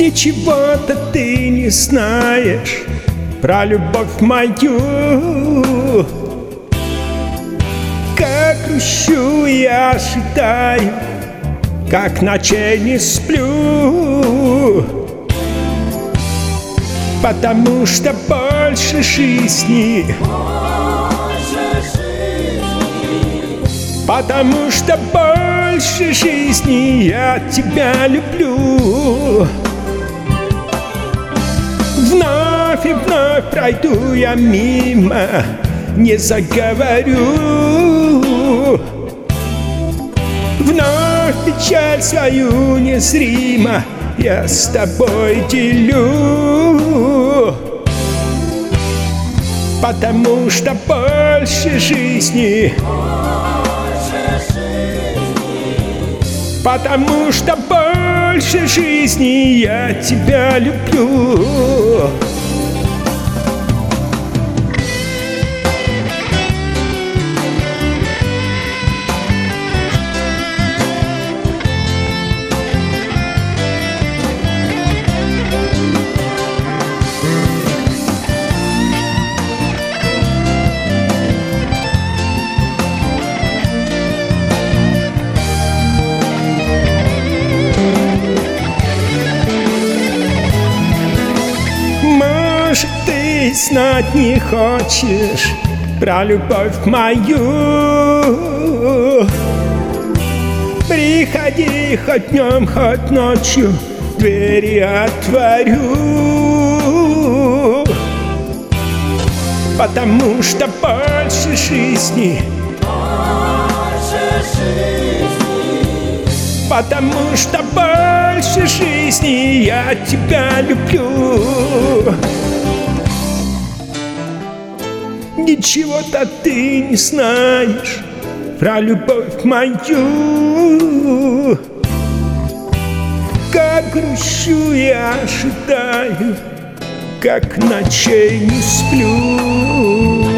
Ничего-то ты не знаешь про любовь мою. Как грущу я ожидаю, как ночей не сплю, потому что больше жизни, потому что больше жизни я тебя люблю. Вновь и вновь пройду я мимо, не заговорю. Вновь печаль свою незримо я с тобой делю, потому что больше жизни, потому что больше жизни я тебя люблю. Может, ты знать не хочешь про любовь мою? Приходи хоть днем, хоть ночью, двери отворю, потому что больше жизни, потому что больше жизни я тебя люблю. Ничего-то ты не знаешь про любовь мою. Как грущу я ожидаю, как ночей не сплю.